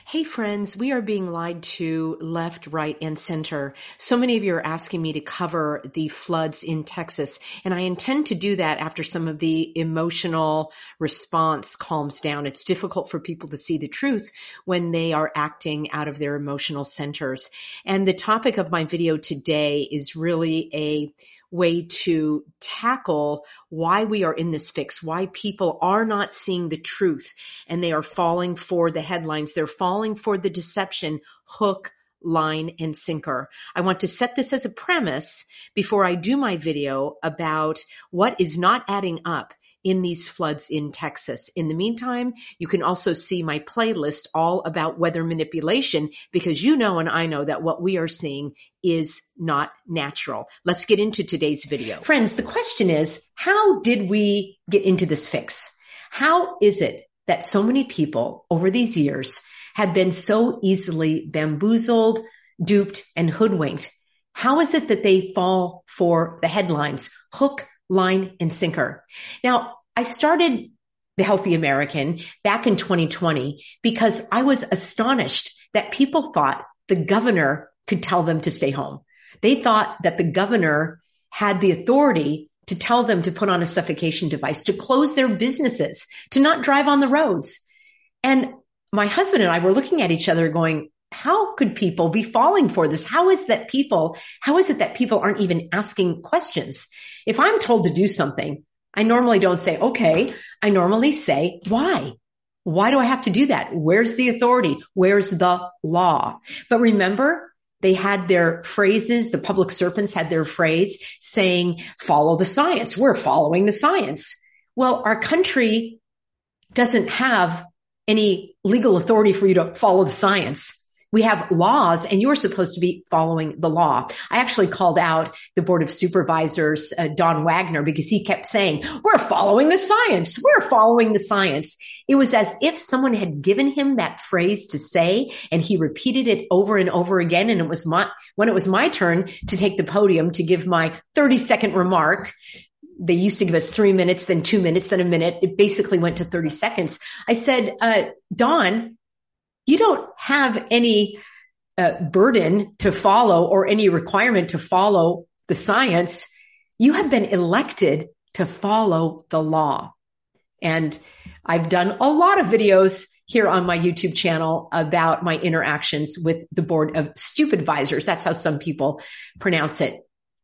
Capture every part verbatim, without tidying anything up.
Hey friends, we are being lied to left, right, and center. So many of you are asking me to cover the floods in Texas, and I intend to do that after some of the emotional response calms down. It's difficult for people to see the truth when they are acting out of their emotional centers. And the topic of my video today is really a way to tackle why we are in this fix, why people are not seeing the truth and they are falling for the headlines. They're falling for the deception, hook, line, and sinker. I want to set this as a premise before I do my video about what is not adding up in these floods in Texas. In the meantime, you can also see my playlist all about weather manipulation because you know and I know that what we are seeing is not natural. Let's get into today's video. Friends, the question is, how did we get into this fix? How is it that so many people over these years have been so easily bamboozled, duped, and hoodwinked? How is it that they fall for the headlines, hook, line, and sinker? Now, I started The Healthy American back in twenty twenty because I was astonished that people thought the governor could tell them to stay home. They thought that the governor had the authority to tell them to put on a suffocation device, to close their businesses, to not drive on the roads. And my husband and I were looking at each other going, how could people be falling for this? How is that people, how is it that people aren't even asking questions? If I'm told to do something, I normally don't say, okay. I normally say, why? Why do I have to do that? Where's the authority? Where's the law? But remember, they had their phrases, the public servants had their phrase saying, follow the science. We're following the science. Well, our country doesn't have any legal authority for you to follow the science. We have laws and you're supposed to be following the law. I actually called out the Board of Supervisors, uh, Don Wagner, because he kept saying, we're following the science. We're following the science. It was as if someone had given him that phrase to say and he repeated it over and over again. And it was my, when it was my turn to take the podium to give my thirty second remark, they used to give us three minutes, then two minutes, then a minute. It basically went to thirty seconds. I said, uh, Don, you don't have any uh, burden to follow or any requirement to follow the science. You have been elected to follow the law. And I've done a lot of videos here on my YouTube channel about my interactions with the Board of Stupidvisors. That's how some people pronounce it.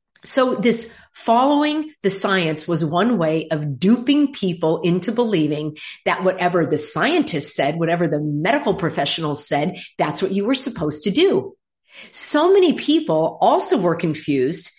So this following the science was one way of duping people into believing that whatever the scientists said, whatever the medical professionals said, that's what you were supposed to do. So many people also were confused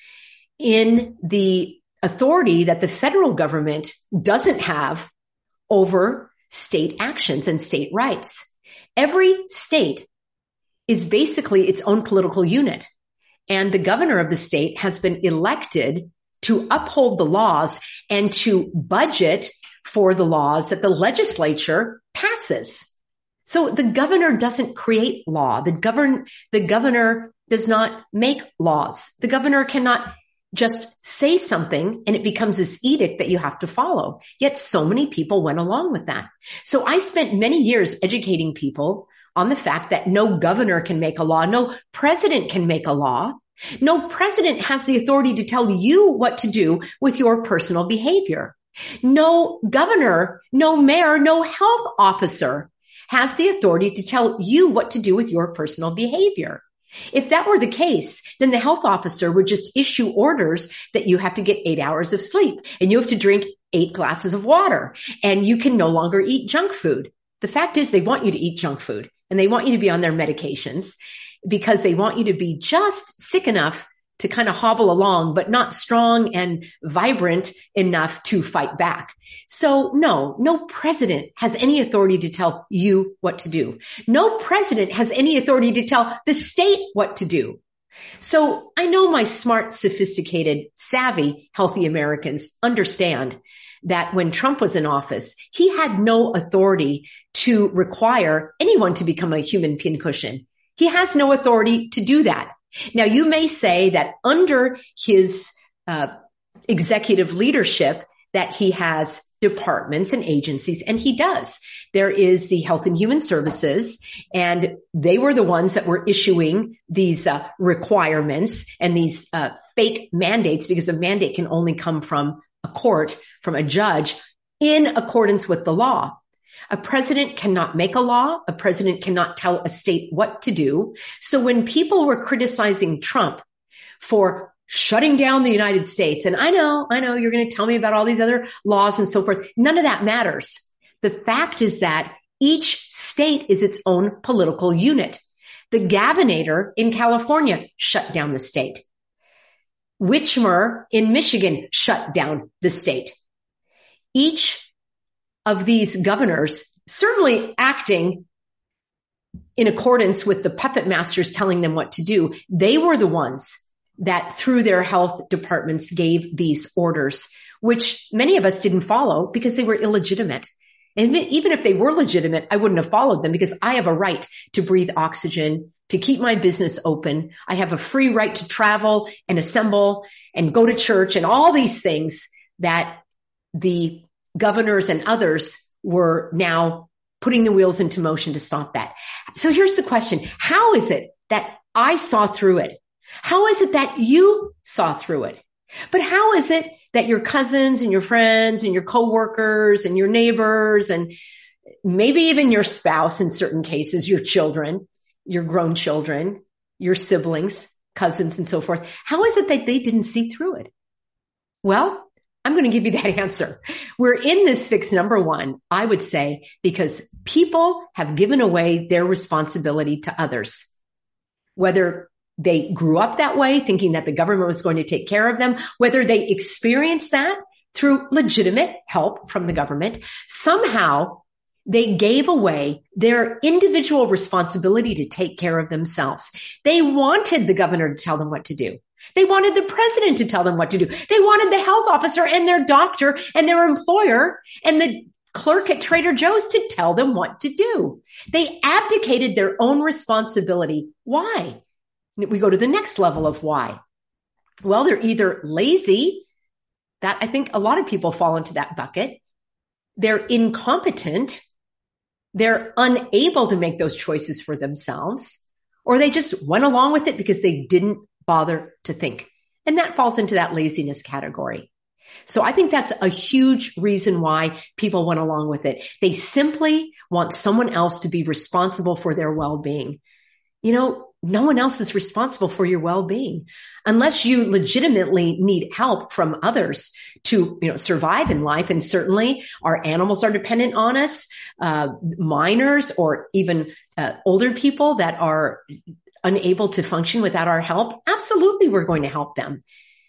in the authority that the federal government doesn't have over state actions and state rights. Every state is basically its own political unit. And the governor of the state has been elected to uphold the laws and to budget for the laws that the legislature passes. So the governor doesn't create law. The govern, the governor does not make laws. The governor cannot just say something and it becomes this edict that you have to follow. Yet so many people went along with that. So I spent many years educating people on the fact that no governor can make a law, no president can make a law. No president has the authority to tell you what to do with your personal behavior. No governor, no mayor, no health officer has the authority to tell you what to do with your personal behavior. If that were the case, then the health officer would just issue orders that you have to get eight hours of sleep and you have to drink eight glasses of water and you can no longer eat junk food. The fact is they want you to eat junk food. And they want you to be on their medications because they want you to be just sick enough to kind of hobble along, but not strong and vibrant enough to fight back. So no, no president has any authority to tell you what to do. No president has any authority to tell the state what to do. So I know my smart, sophisticated, savvy, healthy Americans understand that when Trump was in office, he had no authority to require anyone to become a human pincushion. He has no authority to do that. Now, you may say that under his uh, executive leadership, that he has departments and agencies, and he does. There is the Health and Human Services, and they were the ones that were issuing these uh, requirements and these uh, fake mandates, because a mandate can only come from a court, from a judge, in accordance with the law. A president cannot make a law. A president cannot tell a state what to do. So when people were criticizing Trump for shutting down the United States, and I know, I know you're going to tell me about all these other laws and so forth. None of that matters. The fact is that each state is its own political unit. The Gavinator in California shut down the state. Whitmer in Michigan shut down the state. Each of these governors certainly acting in accordance with the puppet masters telling them what to do. They were the ones that through their health departments gave these orders, which many of us didn't follow because they were illegitimate. And even if they were legitimate, I wouldn't have followed them because I have a right to breathe oxygen, to keep my business open. I have a free right to travel and assemble and go to church and all these things that the governors and others were now putting the wheels into motion to stop that. So here's the question. How is it that I saw through it? How is it that you saw through it? But how is it that your cousins and your friends and your coworkers and your neighbors and maybe even your spouse in certain cases, your children, your grown children, your siblings, cousins and so forth, how is it that they didn't see through it? Well, I'm going to give you that answer. We're in this fix number one, I would say, because people have given away their responsibility to others. Whether they grew up that way, thinking that the government was going to take care of them, whether they experienced that through legitimate help from the government, somehow they gave away their individual responsibility to take care of themselves. They wanted the governor to tell them what to do. They wanted the president to tell them what to do. They wanted the health officer and their doctor and their employer and the clerk at Trader Joe's to tell them what to do. They abdicated their own responsibility. Why? We go to the next level of why. Well, they're either lazy, that I think a lot of people fall into that bucket. They're incompetent. They're unable to make those choices for themselves, or they just went along with it because they didn't bother to think. And that falls into that laziness category. So I think that's a huge reason why people went along with it. They simply want someone else to be responsible for their well-being. You know, no one else is responsible for your well-being unless you legitimately need help from others to, you know, survive in life. And certainly our animals are dependent on us, uh, minors or even uh, older people that are unable to function without our help. Absolutely, we're going to help them.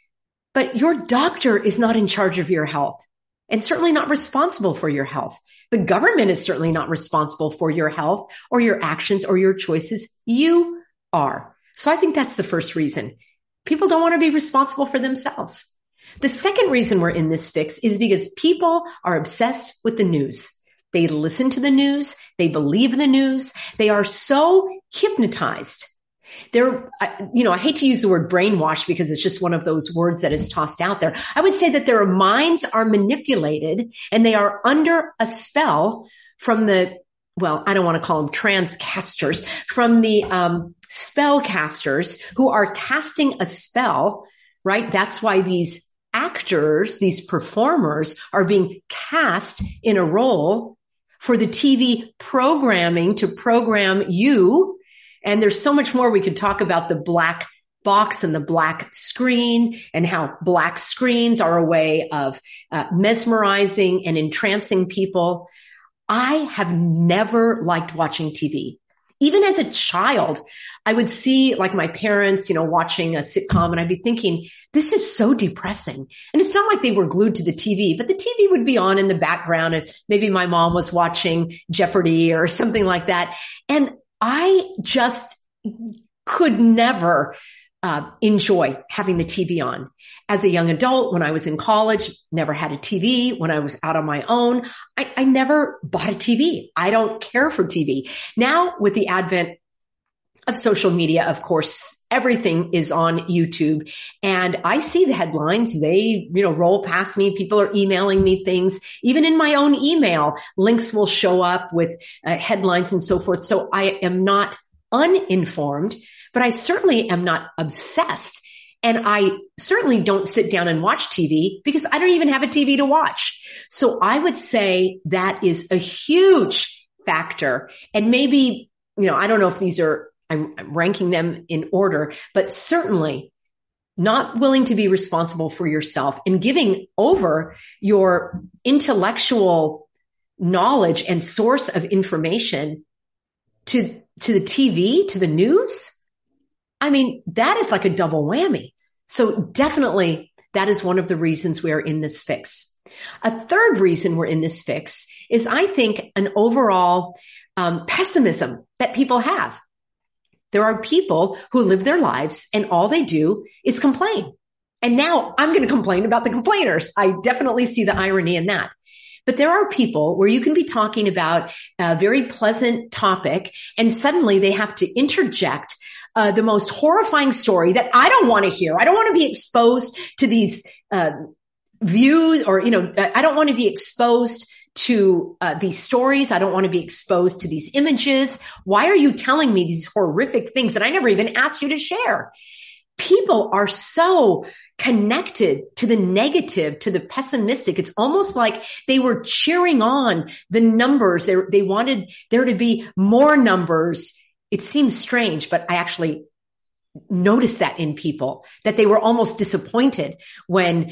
But your doctor is not in charge of your health and certainly not responsible for your health. The government is certainly not responsible for your health or your actions or your choices. You are. So I think that's the first reason. People don't want to be responsible for themselves. The second reason we're in this fix is because people are obsessed with the news. They listen to the news. They believe the news. They are so hypnotized. They're, you know, I hate to use the word brainwash because it's just one of those words that is tossed out there. I would say that their minds are manipulated and they are under a spell from the, well, I don't want to call them transcasters, from the um, spellcasters who are casting a spell, right? That's why these actors, these performers are being cast in a role for the T V programming to program you. And there's so much more we could talk about the black box and the black screen and how black screens are a way of uh, mesmerizing and entrancing people. I have never liked watching T V. Even as a child, I would see like my parents, you know, watching a sitcom and I'd be thinking, this is so depressing. And it's not like they were glued to the T V, but the T V would be on in the background and maybe my mom was watching Jeopardy or something like that. And I just could never uh, enjoy having the T V on. As a young adult, when I was in college, never had a T V. When I was out on my own, I, I never bought a T V. I don't care for T V. Now, with the advent of social media, of course, everything is on YouTube. And I see the headlines. They, you know, roll past me. People are emailing me things. Even in my own email, links will show up with uh, headlines and so forth. So I am not uninformed, but I certainly am not obsessed. And I certainly don't sit down and watch T V because I don't even have a T V to watch. So I would say that is a huge factor. And maybe, you know, I don't know if these are, I'm, I'm ranking them in order, but certainly not willing to be responsible for yourself and giving over your intellectual knowledge and source of information to, to the T V, to the news. I mean, that is like a double whammy. So definitely that is one of the reasons we are in this fix. A third reason we're in this fix is, I think, an overall um, pessimism that people have. There are people who live their lives and all they do is complain. And now I'm going to complain about the complainers. I definitely see the irony in that. But there are people where you can be talking about a very pleasant topic and suddenly they have to interject uh, the most horrifying story that I don't want to hear. I don't want to be exposed to these uh, views, or, you know, I don't want to be exposed to uh, these stories. I don't want to be exposed to these images. Why are you telling me these horrific things that I never even asked you to share? People are so connected to the negative, to the pessimistic. It's almost like they were cheering on the numbers. They, they wanted there to be more numbers. It seems strange, but I actually noticed that in people, that they were almost disappointed when,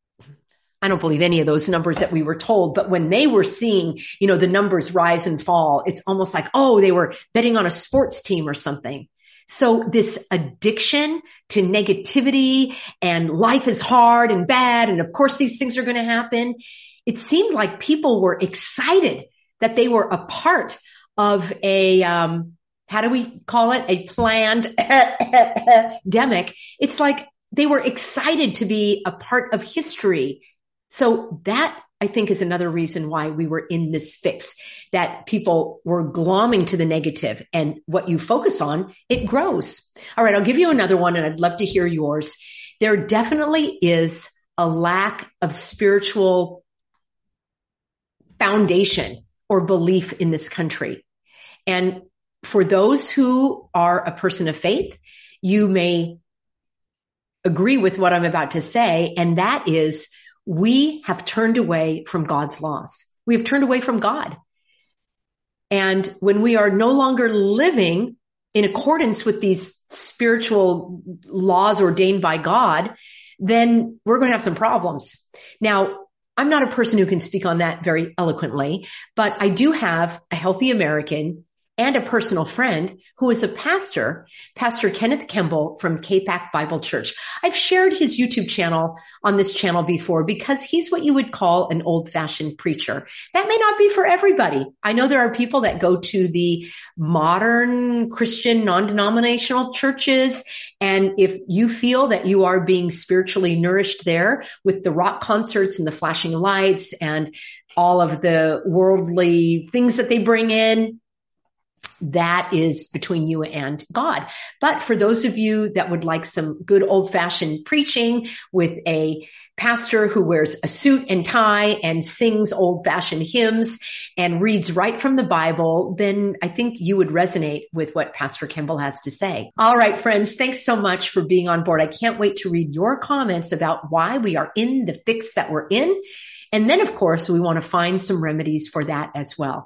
I don't believe any of those numbers that we were told, but when they were seeing, you know, the numbers rise and fall, it's almost like, oh, they were betting on a sports team or something. So this addiction to negativity and life is hard and bad, and of course these things are going to happen. It seemed like people were excited that they were a part of a, um, how do we call it? A planned epidemic. It's like they were excited to be a part of history. So that, I think, is another reason why we were in this fix, that people were glomming to the negative, and what you focus on, it grows. All right, I'll give you another one, and I'd love to hear yours. There definitely is a lack of spiritual foundation or belief in this country. And for those who are a person of faith, you may agree with what I'm about to say, and that is, we have turned away from God's laws. We have turned away from God. And when we are no longer living in accordance with these spiritual laws ordained by God, then we're going to have some problems. Now, I'm not a person who can speak on that very eloquently, but I do have a healthy American and a personal friend who is a pastor, Pastor Kenneth Kemble from K PAC Bible Church. I've shared his YouTube channel on this channel before because he's what you would call an old-fashioned preacher. That may not be for everybody. I know there are people that go to the modern Christian non-denominational churches, and if you feel that you are being spiritually nourished there with the rock concerts and the flashing lights and all of the worldly things that they bring in, that is between you and God. But for those of you that would like some good old-fashioned preaching with a pastor who wears a suit and tie and sings old-fashioned hymns and reads right from the Bible, then I think you would resonate with what Pastor Kemble has to say. All right, friends, thanks so much for being on board. I can't wait to read your comments about why we are in the fix that we're in. And then, of course, we want to find some remedies for that as well.